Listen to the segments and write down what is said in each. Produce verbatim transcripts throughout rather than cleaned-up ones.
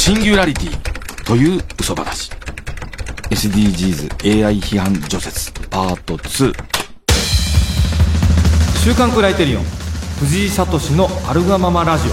シンギュラリティという嘘話。 エスディージーズ エーアイ 批判除雪パートツー。 週刊クライテリオン藤井聡のあるがままラジオ。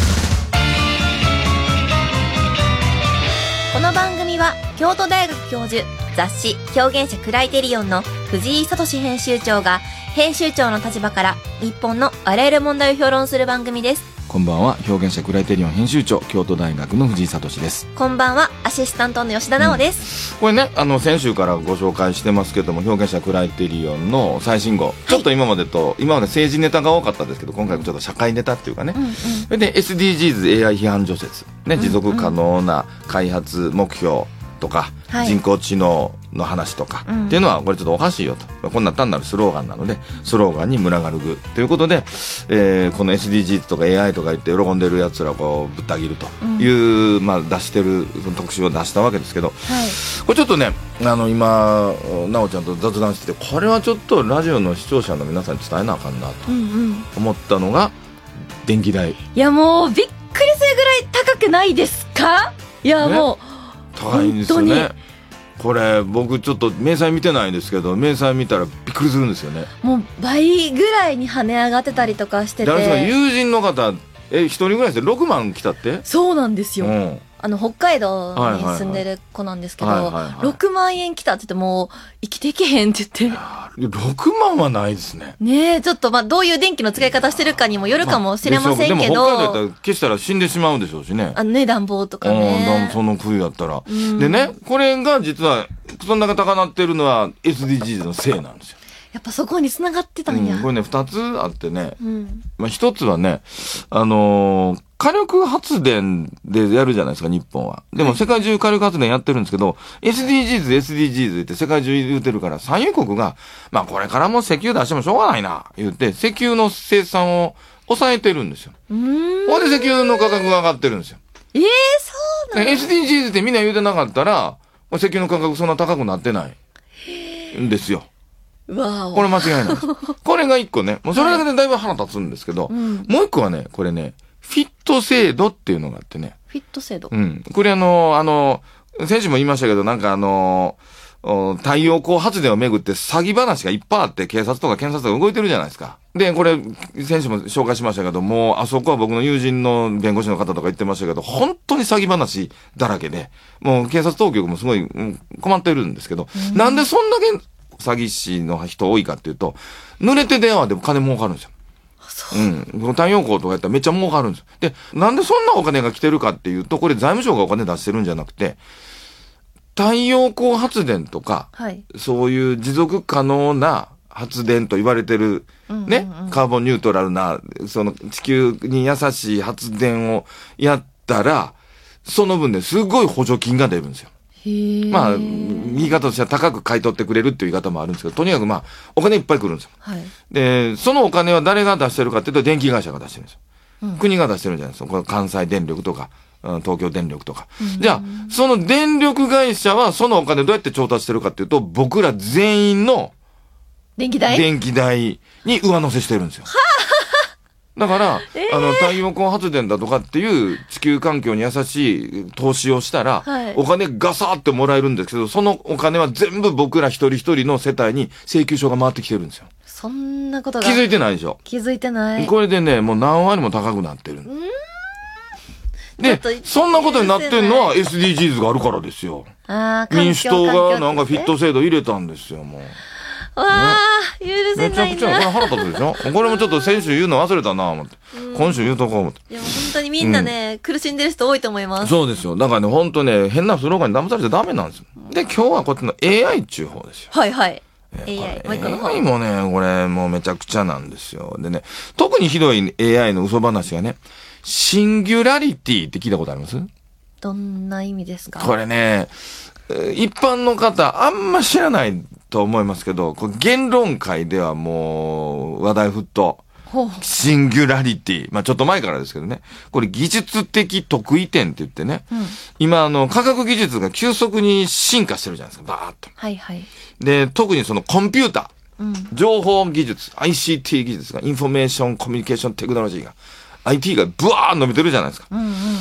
この番組は京都大学教授、雑誌表現者クライテリオンの藤井聡編集長が編集長の立場から日本のあらゆる問題を評論する番組です。 こんばんは、表現者クライテリオン編集長、京都大学の藤井聡です。 こんばんは、アシスタントの吉田直です、 うん、これね、あの先週からご紹介してますけども、表現者クライテリオンの最新号、はい、ちょっと今までと今まで政治ネタが多かったですけど、今回もちょっと社会ネタっていうかね、うんうん、それで エスディージーズ エーアイ 批判除雪、ね、持続可能な開発目標とか、はい、人工知能の話とか、うん、っていうのはこれちょっとおかしいよと、こんな単なるスローガンなのでスローガンに群がるぐということで、えー、この エスディージーズ とか エーアイ とか言って喜んでるやつらをこうぶった切るという、うん、まあ、出してるその特集を出したわけですけど、はい、これちょっとね、あの今なおちゃんと雑談してて、これはちょっとラジオの視聴者の皆さんに伝えなあかんなと思ったのが、電気代。 いやもうびっくりするぐらい高くないですか？いや、ね、もう高いんですよね。これ僕ちょっと明細見てないんですけど、明細見たらびっくりするんですよね。もう倍ぐらいに跳ね上がってたりとかしてて、 友人の方え一人ぐらいでろくまん来たって。 そうなんですよ、うん、あの北海道に住んでる子なんですけど、はいはいはい、ろくまんえん来たって言って、もう生きていけへんって言って。 ろくまんはないですね。 ねえ、ちょっとまあどういう電気の使い方してるかにもよるかもしれませんけど、まあ、 でも北海道だったら消したら死んでしまうでしょうしね。 あのね、暖房とかね、 うん、その冬だったら、うん、でね、これが実はそんなが高なってるのは エスディージーズ のせいなんですよ。 やっぱそこに繋がってたんや、 うん、これねふたつあってね、うん、まあ、ひとつはね、あのー、火力発電でやるじゃないですか日本は。でも世界中火力発電やってるんですけど、はい、エスディージーズ エスディージーズ って世界中言うてるから、産油国がまあこれからも石油出してもしょうがないな言って石油の生産を抑えてるんですよ。うーん、ほんで石油の価格が上がってるんですよ。 えー、そうなの？ エスディージーズ ってみんな言うてなかったら石油の価格そんな高くなってないんですよ。 わお、 これ間違いないです。これが一個ね、もうそれだけでだいぶ腹立つんですけど、はい、もう一個はね、これね、フィット制度っていうのがあってね。 フィット制度、 うん。これあの、あの、先週も言いましたけど、なんかあの、太陽光発電をめぐって詐欺話がいっぱいあって、警察とか検察とか動いてるじゃないですか。で、これ、先週も紹介しましたけど、もう、あそこは僕の友人の弁護士の方とか言ってましたけど、本当に詐欺話だらけで、もう警察当局もすごい困ってるんですけど、んなんでそんだけ詐欺師の人多いかっていうと、濡れて電話でも金儲かるんですよ。 そう。 うん。太陽光とかやったらめっちゃ儲かるんですよ。で、なんでそんなお金が来てるかっていうと、これ財務省がお金出してるんじゃなくて、太陽光発電とか、はい、そういう持続可能な発電と言われてる、ね、うんうんうん、カーボンニュートラルな、その地球に優しい発電をやったら、その分ですごい補助金が出るんですよ。まあ、言い方としては高く買い取ってくれるっていう言い方もあるんですけど、とにかくまあ、お金いっぱい来るんですよ。はい、で、そのお金は誰が出してるかっていうと、電気会社が出してるんですよ。うん、国が出してるんじゃないですか。これ関西電力とか、東京電力とか。うん、じゃあ、その電力会社はそのお金どうやって調達してるかっていうと、僕ら全員の電気代電気代に上乗せしてるんですよ。だから、えー、あの、太陽光発電だとかっていう地球環境に優しい投資をしたら、はい、お金ガサーってもらえるんですけど、そのお金は全部僕ら一人一人の世帯に請求書が回ってきてるんですよ。 そんなことが。 気づいてないでしょ。 気づいてない。 これでね、もう何割も高くなってる。んで、そんなことになってるのは エスディージーズ があるからですよ。 あ、 民主党がなんかフィット制度入れたんですよ、もう。 わあ、ね、許せないな。 めちゃくちゃ、これ腹立つでしょ。これもちょっと先週言うの忘れたな、思って。今週言うとこう思って。 いや、本当にみんなね、うん、苦しんでる人多いと思います。 そうですよ。だからね、本当ね、変なスローガンに騙されちゃダメなんですよ。で、今日はこっちの エーアイ っちゅう方ですよ。 はいはい。 エーアイ。もう一個の方。エーアイ もね、これもうめちゃくちゃなんですよ。でね、特にひどい エーアイ の嘘話がね、シンギュラリティって聞いたことあります？ どんな意味ですか？ これね、一般の方あんま知らないと思いますけど、これ言論会ではもう話題沸騰。シンギュラリティ。まあちょっと前からですけどね。これ技術的得意点って言ってね。うん、今あの科学技術が急速に進化してるじゃないですか。バーッと。 はいはい。 で、特にそのコンピューター。うん、情報技術、アイシーティー 技術が、インフォメーションコミュニケーションテクノロジーが、アイティー がブワーン伸びてるじゃないですか。うんうん、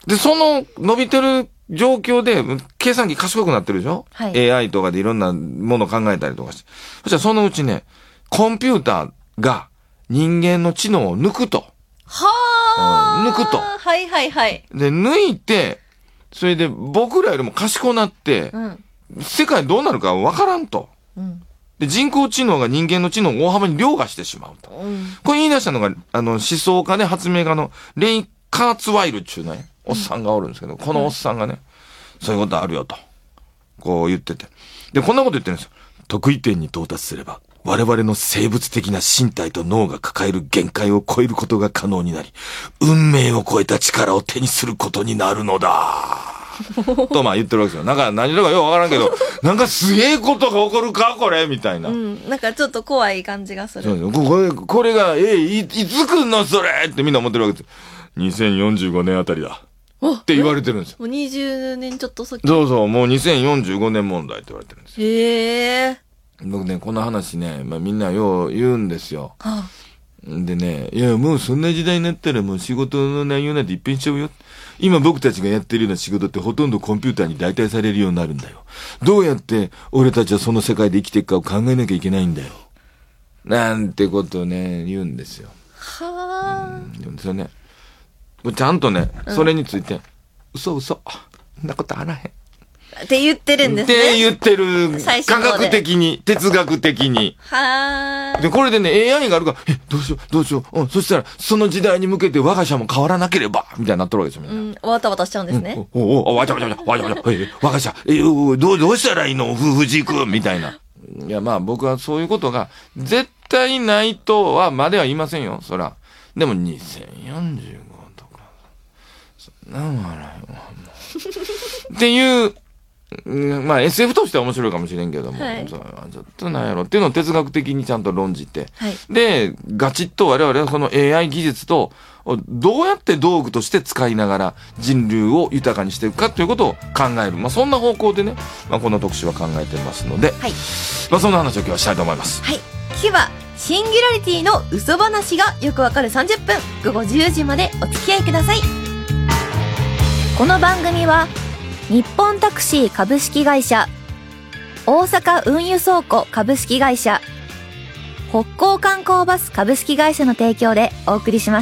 で、その伸びてる状況で、計算機賢くなってるでしょ、はい、エーアイ とかでいろんなものを考えたりとかして。そしたらそのうちね、コンピューターが人間の知能を抜くと。 はあ、 うん、抜くと。 はいはいはい。 で、抜いて、それで僕らよりも賢くなって、うん、世界どうなるかわからんと。うん、で、人工知能が人間の知能を大幅に凌駕してしまうと。うん、これ言い出したのが、あの、思想家で発明家のレイ・カーツワイルっていうね、おっさんがおるんですけど、うん、このおっさんがね、そういうことあるよと。こう言ってて。で、こんなこと言ってるんですよ。得意点に到達すれば、我々の生物的な身体と脳が抱える限界を超えることが可能になり、運命を超えた力を手にすることになるのだ。とまあ言ってるわけですよ。なんか何だかよくわからんけど、なんかすげえことが起こるかこれみたいな。 うん。なんかちょっと怖い感じがする。 そうですこれ、これが、えい、いつ来んのそれってみんな思ってるわけです。にせんよんじゅうごねんあたりだ。って言われてるんですよ。 もうにじゅうねんちょっと先。 そうそう、もうにせんよんじゅうごねん問題って言われてるんですよ。 へえ。 僕ね、この話ね、まあみんなよう言うんですよ。はあ、でね、いや、もうそんな時代になったらもう仕事の内容なんて一変しちゃうよ。今僕たちがやってるような仕事ってほとんどコンピューターに代替されるようになるんだよ。どうやって俺たちはその世界で生きていくかを考えなきゃいけないんだよ。なんてことをね、言うんですよ。 はぁ、 うん。言うんですよね。ちゃんとね、それについて、うん、嘘嘘。そんなことあらへん。 って言ってるんですね。 って言ってる。科学的に、哲学的に。 はー。 で、これでね、エーアイ があるから、え、どうしよう、どうしよう。うん、そしたら、その時代に向けて我が社も変わらなければ、みたいになってるわけですよ、みんな。 うん、わたわたしちゃうんですね。 うん、おお、わちゃわちゃわちゃ、わちゃわちゃ、え、我が社、え、どう、どうしたらいいの藤井くん、みたいな。いや、まあ僕はそういうことが、絶対ないとは、までは言いませんよ、そら。でも、にせんよんじゅうごとか、そんなもんあらへんわ、もう。っていう、まあ エスエフ としては面白いかもしれんけども、はい、それはちょっとなんやろっていうのを哲学的にちゃんと論じて、はい、で、ガチッと我々はその エーアイ 技術とどうやって道具として使いながら人類を豊かにしていくかということを考える。まあそんな方向でね、まあこの特集は考えてますので、はい、まあそんな話を今日はしたいと思います。 はい。今日はシンギュラリティの嘘話がよくわかるさんじゅっぷん、ごごじゅうじまでお付き合いください。この番組は日本タクシー株式会社、大阪運輸倉庫株式会社、北港観光バス株式会社の提供でお送りします。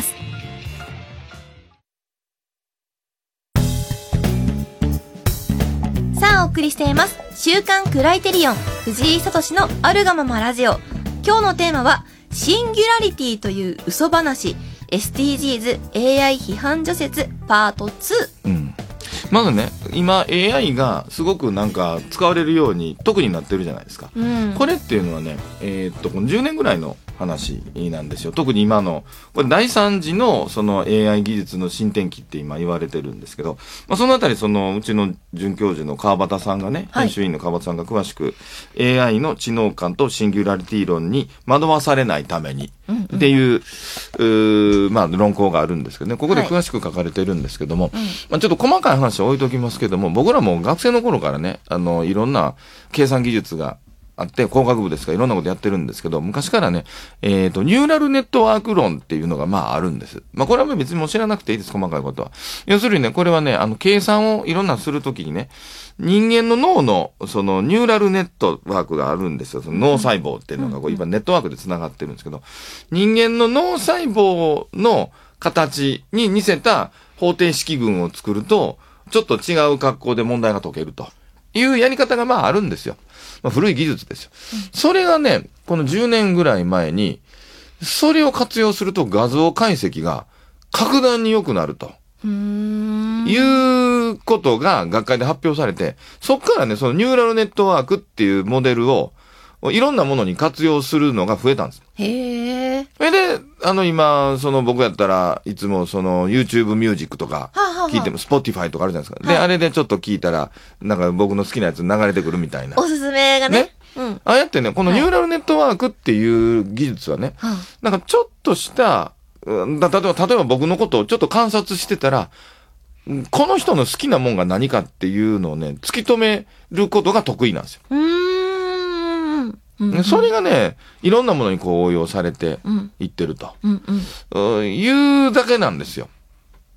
さあお送りしています週刊クライテリオン藤井聡のあるがままラジオ。今日のテーマはシンギュラリティという嘘話 エスディージーズ エーアイ 批判除説パートツー。 うんまずね、今 エーアイ がすごくなんか使われるように特になってるじゃないですか。うん、これっていうのはね、えー、っと、このじゅうねんぐらいの話なんですよ。特に今の、これ第三次のその エーアイ 技術の新天期って今言われてるんですけど、まあ、そのあたりそのうちの准教授の川端さんがね、編集員の川端さんが詳しく エーアイ の知能感とシンギュラリティ論に惑わされないためにっていう、うんうん、うまあ論考があるんですけどね、ここで詳しく書かれてるんですけども、はいまあ、ちょっと細かい話は置いときますけども、僕らも学生の頃からね、あの、いろんな計算技術があって、工学部ですからいろんなことやってるんですけど、昔からね、えっと、ニューラルネットワーク論っていうのがまああるんです。まあこれは別にもう知らなくていいです、細かいことは。要するにね、これはね、あの、計算をいろんなするときにね、人間の脳の、その、ニューラルネットワークがあるんですよ。その脳細胞っていうのが、こう、今ネットワークで繋がってるんですけど、人間の脳細胞の形に似せた方程式群を作ると、ちょっと違う格好で問題が解けるというやり方がまああるんですよ。まあ、古い技術ですよ。それがね、このじゅうねんぐらい前に、それを活用すると画像解析が格段に良くなると。うーんいうことが学会で発表されて、そっからね、そのニューラルネットワークっていうモデルをいろんなものに活用するのが増えたんです。 へー。 それで、あの今、その僕やったらいつもその YouTube ミュージックとか聞いても Spotify とかあるじゃないですか。で、あれでちょっと聞いたら、なんか僕の好きなやつ流れてくるみたいな。 おすすめがね。ね。うん。 ああやってね、このニューラルネットワークっていう技術はね、はい、なんかちょっとした、例えば、例えば僕のことをちょっと観察してたら、この人の好きなもんが何かっていうのをね、突き止めることが得意なんですよ。うーん。うんうん、それがね、いろんなものにこう応用されていってると、うんうん、いうだけなんですよ。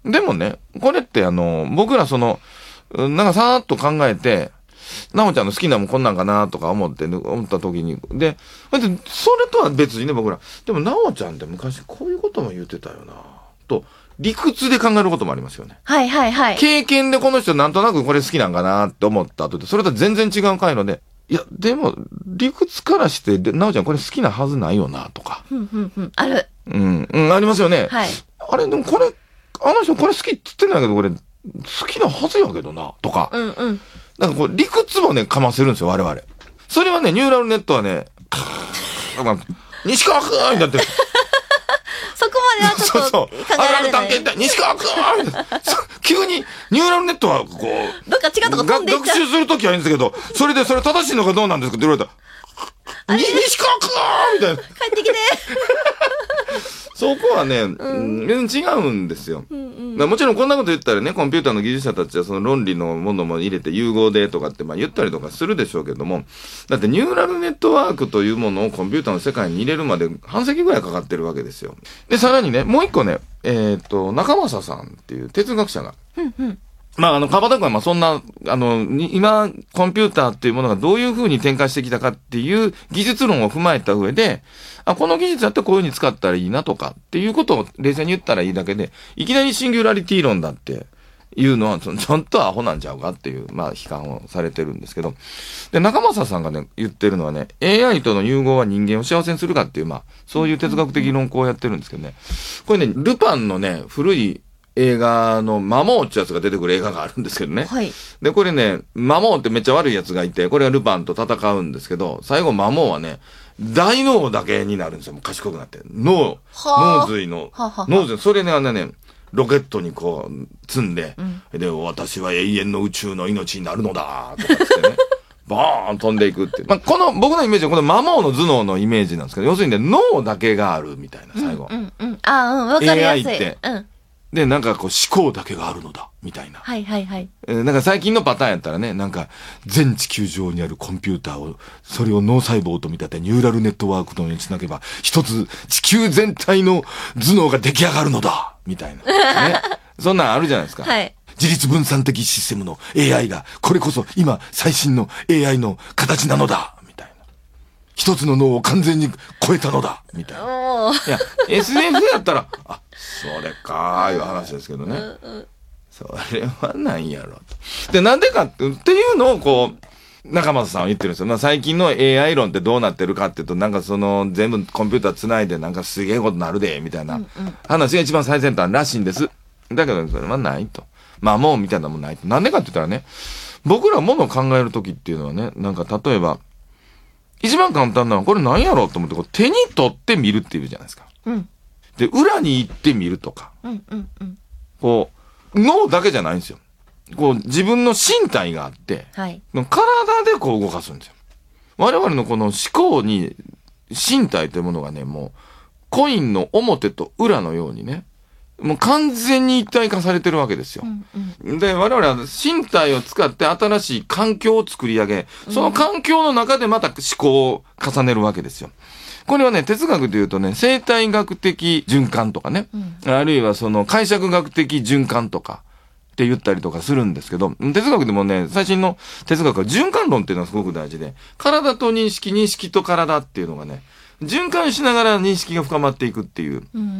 でもね、これってあの、僕らその、なんかさーっと考えて、なおちゃんの好きなもんこんなんかなとか思って、思った時に、で、それとは別にね、僕ら、でもなおちゃんって昔こういうことも言ってたよなと、理屈で考えることもありますよね。 はいはいはい。 経験でこの人なんとなくこれ好きなんかなって思った後で、それとは全然違う回路で、いや、でも、理屈からして、なおちゃんこれ好きなはずないよなとか。 うんうんうん。ある。 うん、うん、ありますよね。 はい。 あれ、でもこれ、あの人これ好きって言ってないけど、これ、好きなはずやけどな、とか。 うんうん。 なんかこう、理屈もね、かませるんですよ、我々。それはね、ニューラルネットはね、西川くんになってる。 そこまではちょっとそうそう。 考えられない。 探検隊、西川くん急に、ニューラルネットは、こう、 どっか違うとこ飛んでいっちゃう。 学習するときはいいんですけど、それで、それ正しいのかどうなんですかって言われたら、に西川くんみたいな。 帰ってきて。 そこはね、うん、全然違うんですよ。うんうん、もちろんこんなこと言ったらね、コンピューターの技術者たちはその論理のものも入れて融合でとかってまあ言ったりとかするでしょうけども、だってニューラルネットワークというものをコンピューターの世界に入れるまで半世紀ぐらいかかってるわけですよ。で、さらにね、もう一個ね、えっと、中正さんっていう哲学者が、うんうんまあ、あの、川端君は、まあ、そんな、あの、今、コンピューターっていうものがどういう風に展開してきたかっていう技術論を踏まえた上で、あ、この技術だってこういう風に使ったらいいなとかっていうことを冷静に言ったらいいだけで、いきなりシンギュラリティ論だっていうのは、ちょっとアホなんちゃうかっていう、まあ、批判をされてるんですけど。で、中正さんがね、言ってるのはね、エーアイ との融合は人間を幸せにするかっていう、まあ、そういう哲学的論考をやってるんですけどね。これね、ルパンのね、古い、映画のマモーってやつが出てくる映画があるんですけどね。はい。で、これね、マモーってめっちゃ悪いやつがいて、これがルパンと戦うんですけど、最後マモーはね、大脳だけになるんですよ。もう賢くなって。脳、脳髄の、ははは脳髄、それね、あのね、ロケットにこう、積んで、うん、で、私は永遠の宇宙の命になるのだ、とかってね。バーン飛んでいくって。まあ、この、僕のイメージはこのマモーの頭脳のイメージなんですけど、要するにね、脳だけがあるみたいな、最後。 うんうん、うん。ああ、うん、わかりやすい。 エーアイ って。うん。で、なんかこう思考だけがあるのだ、みたいな。 はいはいはい。 えー、なんか最近のパターンやったらね、なんか全地球上にあるコンピューターを、それを脳細胞と見立てニューラルネットワークのようにつなげば、一つ地球全体の頭脳が出来上がるのだ、みたいな。ね。そんなんあるじゃないですか。はい。自立分散的システムの エーアイ が、これこそ今最新の エーアイ の形なのだ。一つの脳を完全に超えたのだみたいな。いや、エスエフ やったら、あ、それかーいう話ですけどね。うんうん、それはないやろと。で、なんでかっていうのをこう、中松さんは言ってるんですよ。まあ最近の エーアイ 論ってどうなってるかっていうと、なんかその全部コンピューター繋いでなんかすげえことなるで、みたいな話が一番最先端らしいんです。だけどそれはないと。まあもうみたいなもんないと。なんでかって言ったらね、僕らものを考えるときっていうのはね、なんか例えば、一番簡単なのは、これ何やろうと思って、こう手に取って見るっていうじゃないですか。うん。で、裏に行って見るとか。うんうんうん。こう、脳だけじゃないんですよ。こう、自分の身体があって、はい。体でこう動かすんですよ。我々のこの思考に、身体というものがね、もう、コインの表と裏のようにね、もう完全に一体化されてるわけですよ。うんうん、で、我々は身体を使って新しい環境を作り上げ、その環境の中でまた思考を重ねるわけですよ。これはね、哲学で言うとね、生態学的循環とかね、うん、あるいはその解釈学的循環とかって言ったりとかするんですけど、哲学でもね、最新の哲学は循環論っていうのはすごく大事で、体と認識、認識と体っていうのがね、循環しながら認識が深まっていくっていう、うん、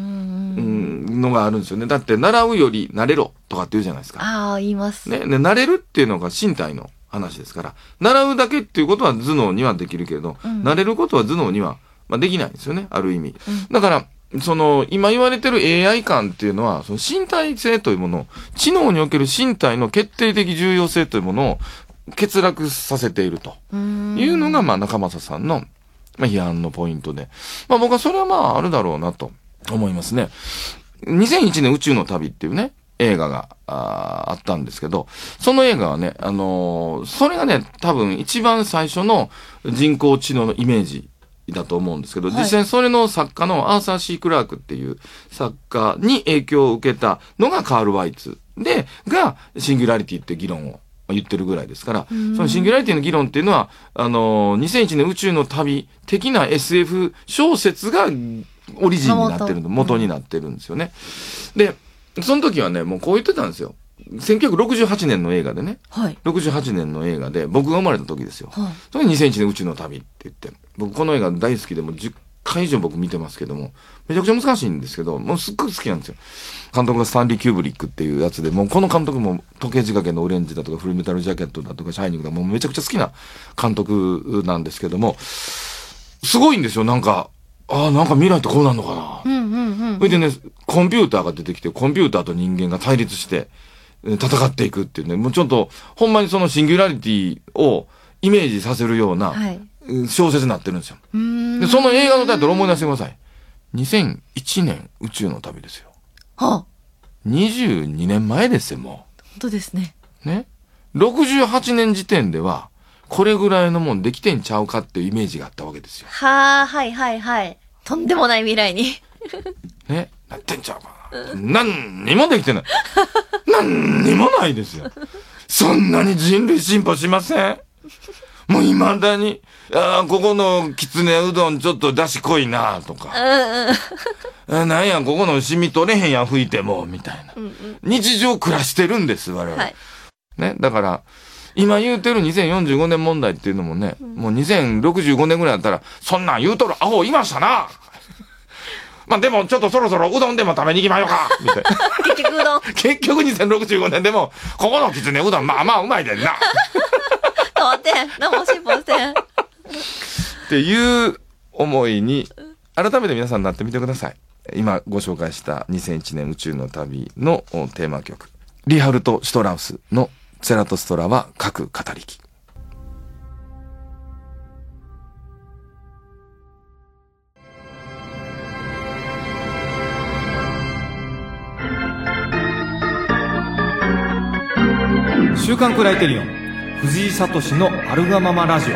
のがあるんですよね。だって習うより慣れろとかって言うじゃないですか。 ああ、言います。 ね、ね、慣れるっていうのが身体の話ですから、習うだけっていうことは頭脳にはできるけれど、うん、慣れることは頭脳には、まあ、できないんですよね、ある意味。うん、だから、その、今言われてる エーアイ 感っていうのは、その身体性というものを、知能における身体の決定的重要性というものを欠落させているというのが、まあ、中正さんの、まあ、批判のポイントで。まあ僕はそれはまああるだろうなと思いますね。にせんいちねん宇宙の旅っていうね、映画が あ, あったんですけど、その映画はね、あのー、それがね、多分一番最初の人工知能のイメージだと思うんですけど、はい、実際にそれの作家のアーサー・シー・クラークっていう作家に影響を受けたのがカール・ワイツで、がシンギュラリティって議論を言ってるぐらいですから、そのシンギュラリティの議論っていうのは、あのー、にせんいちねん宇宙の旅的な エスエフ 小説がオリジンになってるの、元になってるんですよね。で、 その時はね、もうこう言ってたんですよ。せんきゅうひゃくろくじゅうはちねんの映画でね。 はい。 ろくじゅうはちねんの映画で、僕が生まれた時ですよ。はい。それにせんいちねん宇宙の旅って言って、僕この映画大好きでもじゅっかい以上僕見てますけども、めちゃくちゃ難しいんですけど、もうすっごい好きなんですよ。監督がスタンリー・キューブリックっていうやつで、もうこの監督も時計仕掛けのオレンジだとかフルメタルジャケットだとかシャイニングだとか、もうめちゃくちゃ好きな監督なんですけども、すごいんですよ、なんか。ああ、なんか未来ってこうなるのかな。 うんうんうん。 それでね、コンピューターが出てきて、コンピューターと人間が対立して戦っていくっていうね、もうちょっと、ほんまにそのシンギュラリティをイメージさせるような小説になってるんですよ。はい、で、その映画のタイトル思い出してください。にせんいちねん宇宙の旅ですよ。はあ、にじゅうにねんまえですよ、もう。 本当ですね。 ね。ろくじゅうはちねん時点では、これぐらいのもんできてんちゃうかっていうイメージがあったわけですよ。 はあ、はいはいはい。とんでもない未来に。 ね、なってんちゃうかな。何にもできてない。何にもないですよ。そんなに人類進歩しません？もう未だに、ああ、ここのきつねうどんちょっと出汁濃いなとか。うんうん、なんや、ここのシミ取れへんやん、吹いても、みたいな。うんうん、日常暮らしてるんです、我々。はい、ね、だから、今言うてるにせんよんじゅうごねん問題っていうのもね、うん、もうにせんろくじゅうごねんぐらいだったら、そんなん言うとるアホいましたな。まあでもちょっとそろそろうどんでも食べに行きまようかみたいな。 結局うどん。 結局にせんろくじゅうごねんでも、ここのきつねうどんまあまあうまいでんな。 変わってん。何も進歩してん。 っていう思いに、改めて皆さんなってみてください。今ご紹介したにせんいちねん宇宙の旅のテーマ曲。リハルト・シュトラウスのツェラトストラは各語りき。 週刊クライテリオン藤井聡のあるがままラジオ。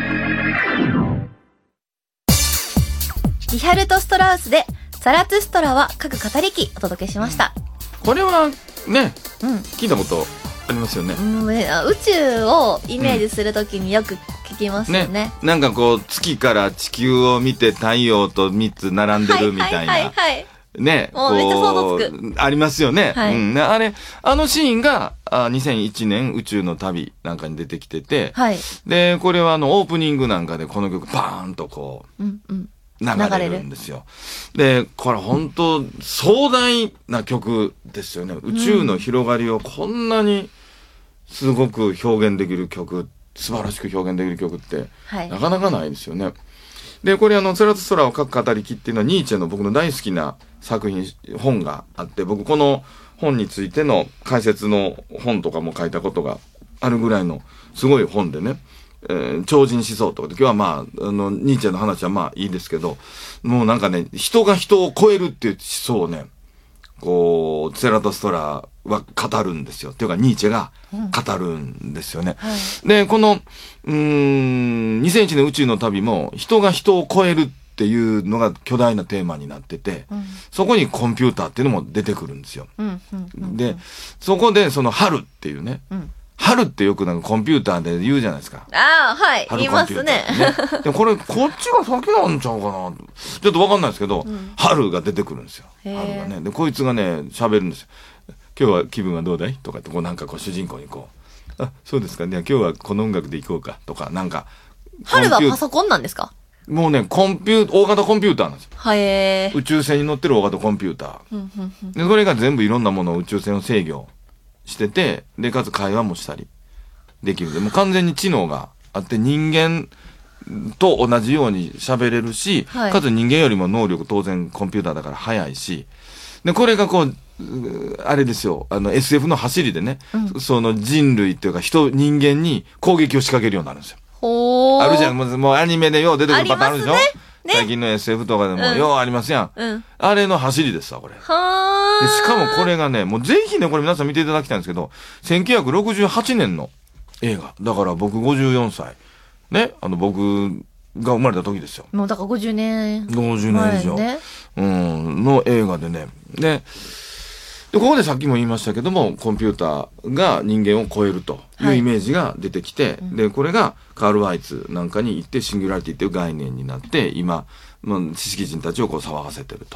リハルト・ストラウスでザラトゥストラは各語りきお届けしました。 これはね、うん、聞いたことありますよね。 うん、宇宙をイメージするときによく聞きますよね。ね、 なんかこう月から地球を見て太陽とみっつ並んでるみたいな。はいはいはいはい、ね、 もうめっちゃ想像つく。 ありますよね。 はい、 うん、あれ、あのシーンがあにせんいちねん宇宙の旅なんかに出てきてて、はい、で、これはあのオープニングなんかでこの曲バーンとこう、うんうん、流れるんですよ。で、これ本当壮大な曲ですよね。宇宙の広がりをこんなにすごく表現できる曲、素晴らしく表現できる曲って、はい、なかなかないですよね。で、これあの、ツェラトストラを書く語りきっていうのはニーチェの僕の大好きな作品、本があって、僕この本についての解説の本とかも書いたことがあるぐらいのすごい本でね、えー、超人思想とかで、今日はまあ、あの、ニーチェの話はまあいいですけど、もうなんかね、人が人を超えるっていう思想をね、こう、ツェラトストラは語るんですよ。っていうか、ニーチェが語るんですよね。うんはい、で、この、うーん、にせんいちねん宇宙の旅も、人が人を超えるっていうのが巨大なテーマになってて、うん、そこにコンピューターっていうのも出てくるんですよ。うんうんうんうん、で、そこでその春っていうね、うん春ってよくなんかコンピューターで言うじゃないですか。 ああ、はい。言いますね。ねでこれ、こっちが先なんちゃうかな。ちょっとわかんないですけど、うん、春が出てくるんですよ。春がね。で、こいつがね、喋るんですよ。今日は気分はどうだいとかって、こうなんかこう主人公にこう、あ、そうですかね。今日はこの音楽で行こうかとか、なんか。 春はパソコンなんですか？ もうね、コンピュー、大型コンピューターなんですよ。 はえー。 宇宙船に乗ってる大型コンピューター。で、それが全部いろんなものを宇宙船を制御してて、で、かつ会話もしたり。できるでもう完全に知能があって人間と同じように喋れるし、はい、かつ人間よりも能力当然コンピューターだから早いしでこれがこうあれですよあの エスエフ の走りでね、うん、その人類っていうか人人間に攻撃を仕掛けるようになるんですよ。 ほーあるじゃんもう、もうアニメでよう出てくるパターンあるでしょ、ねね、最近の エスエフ とかでも、うん、ようありますやん、うん、あれの走りですわこれ。 はーでしかもこれがねもうぜひねこれ皆さん見ていただきたいんですけどせんきゅうひゃくろくじゅうはちねんの映画。だから僕ごじゅうよんさい。ね。あの僕が生まれた時ですよ。 もうだからごじゅうねん。 ごじゅうねん以上。ね、うん。の映画でね。で、で、ここでさっきも言いましたけども、コンピューターが人間を超えるというイメージが出てきて、はい、で、これがカール・ワイツなんかに行ってシンギュラリティっていう概念になって、今、まあ、知識人たちをこう騒がせてると。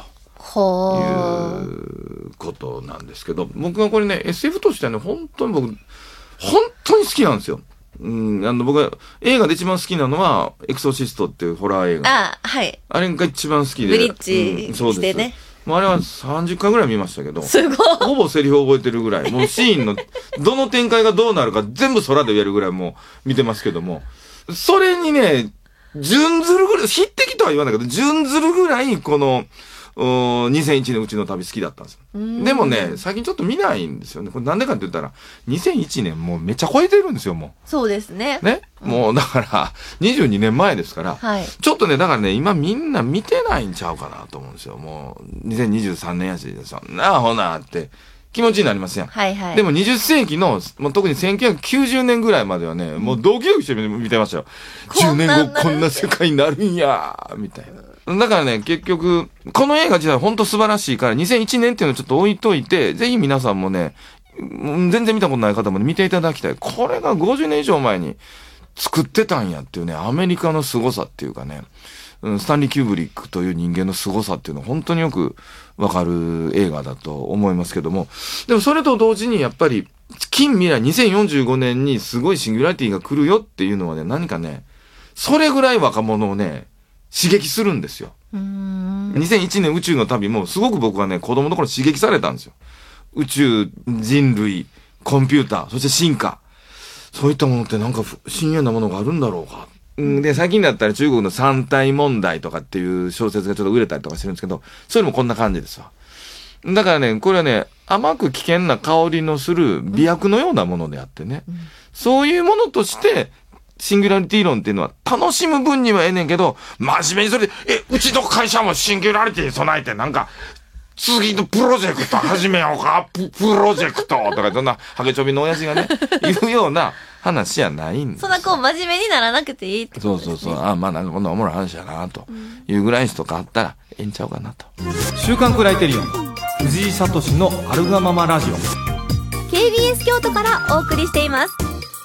いうことなんですけど、僕はこれね エスエフ としてはね本当に僕本当に好きなんですよ。うん、あの僕は映画で一番好きなのはエクソシストっていうホラー映画。 あ、はい。 あれが一番好きで。 ブリッジしてね。 うん、もうあれはさんじゅっかいぐらい見ましたけど。 すごい。 ほぼセリフ覚えてるぐらい。もうシーンのどの展開がどうなるか全部空で言えるぐらいもう見てますけども。それにね、準ずるぐらい、匹敵とは言わないけど、準ずるぐらいこの、にせんいちねんうちの旅好きだったんですよ。でもね、最近ちょっと見ないんですよね。これなんでかって言ったら、にせんいちねんもうめっちゃ超えてるんですよ、もう。 そうですね。 ね。うん、もうだから、にじゅうにねんまえですから、はい、ちょっとね、だからね、今みんな見てないんちゃうかなと思うんですよ。もう、にせんにじゅうさんねんやし、そんなほなって気持ちになりますやん。はいはい。でもにじゅっせいきの、もう特にせんきゅうひゃくきゅうじゅうねんぐらいまではね、うん、もうドキドキして見てましたよ。じゅうねんごこんな世界になるんやみたいな。だからね、結局、この映画自体本当素晴らしいから、にせんいちねんっていうのをちょっと置いといて、ぜひ皆さんもね、全然見たことない方も、ね、見ていただきたい。これがごじゅうねん以上前に作ってたんやっていうね、アメリカの凄さっていうかね、スタンリー・キューブリックという人間の凄さっていうのは本当によくわかる映画だと思いますけども、でもそれと同時にやっぱり、近未来にせんよんじゅうごねんにすごいシンギュラリティが来るよっていうのはね、何かね、それぐらい若者をね、刺激するんですよ。うーんにせんいちねん宇宙の旅もすごく僕はね、子供の頃刺激されたんですよ。宇宙、人類、コンピューター、そして進化。そういったものってなんか深遠なものがあるんだろうか。で、最近だったら中国の三体問題とかっていう小説がちょっと売れたりとかしてるんですけど、それもこんな感じですわ。だからね、これはね、甘く危険な香りのする美薬のようなものであってね、うん、そういうものとして、シンギュラリティ論っていうのは楽しむ分にはええねんけど、真面目にそれで、え、うちの会社もシンギュラリティに備えてなんか、次のプロジェクト始めようか、プ、プロジェクトとか、そんなハゲチョビの親父がね、言うような話じゃないんです。 そんなこう真面目にならなくていいってことですね。 そうそうそう。あ、まあなんかこんなおもろい話やな、というぐらいとかあったら、ええんちゃうかなと。 週刊クライテリオン、藤井聡のあるがままラジオ。 ケービーエス 京都からお送りしています。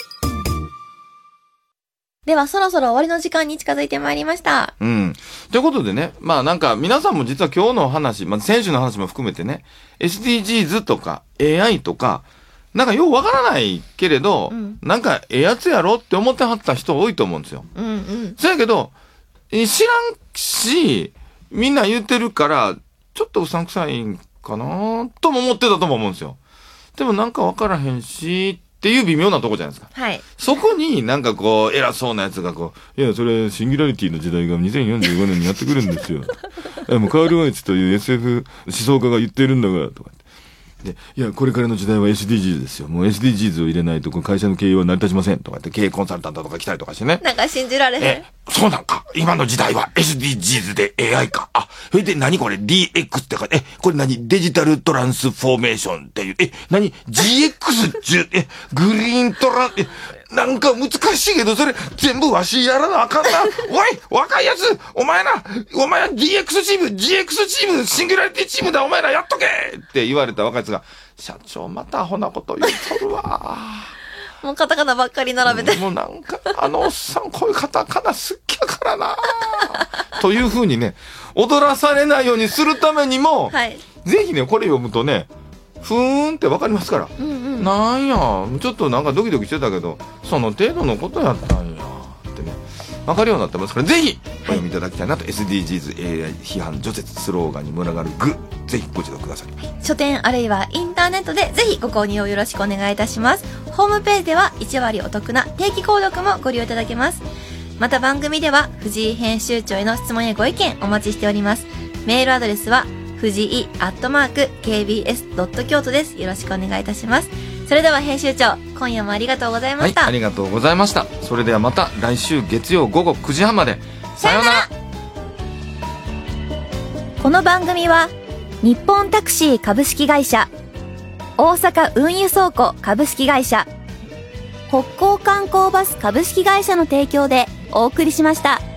ではそろそろ終わりの時間に近づいてまいりました。 うん。ということでね、まあなんか皆さんも実は今日の話、まあ先週の話も含めてね、エスディージーズ とか エーアイ とか、なんかようわからないけれど、うん、なんかええやつやろって思ってはった人多いと思うんですよ。うんうん。そやけど、知らんし、みんな言ってるから、ちょっとうさんくさいんかなとも思ってたとも思うんですよ。でもなんかわからへんし、っていう微妙なとこじゃないですか。はい。そこになんかこう、偉そうなやつがこう、いや、それ、シンギュラリティの時代がにせんよんじゅうごねんにやってくるんですよ。え、もうカール・ワイツという エスエフ 思想家が言ってるんだから、とか。で、いや、これからの時代は エスディージーズ ですよ。もう エスディージーズ を入れないと、この会社の経営は成り立ちません。とかって、経営コンサルタントとか来たりとかしてね。 なんか信じられへん。 え、そうなんか。今の時代は エスディージーズ で エーアイ か。あ、それで何これ ディーエックス ってか、え、これ何デジタルトランスフォーメーションっていう、え、何 ジーエックスじゅう、え、グリーントラン、え、なんか難しいけど、それ全部わしやらなあかんな。おい、若いやつ、お前な、お前は ディーエックス チーム、ジーエックス チーム、シンギュラリティチームだ、お前らやっとけって言われた若いやつが、社長またアホなこと言うとるわ。 もうカタカナばっかり並べて。 もうなんか、あのおっさんこういうカタカナ好きやからな。という風にね、踊らされないようにするためにも、はい、ぜひね、これ読むとね、ふーんってわかりますから、うんうん、なんやちょっとなんかドキドキしてたけどその程度のことやったんやってねわかるようになってますから、ぜひお読みいただきたいなと、はい、エスディージーズ エーアイ 批判除雪スローガンに群がるグ、ぜひご一読ください。 書店あるいはインターネットでぜひご購入をよろしくお願いいたします。ホームページではいち割お得な定期購読もご利用いただけます。また番組では藤井編集長への質問やご意見お待ちしております。メールアドレスは藤井アットマーク ケービーエスドット京都です。よろしくお願いいたします。それでは編集長、今夜もありがとうございました。 はい、ありがとうございました。それではまた来週月曜午後くじはんまで。さようなら。 この番組は日本タクシー株式会社、大阪運輸倉庫株式会社、北港観光バス株式会社の提供でお送りしました。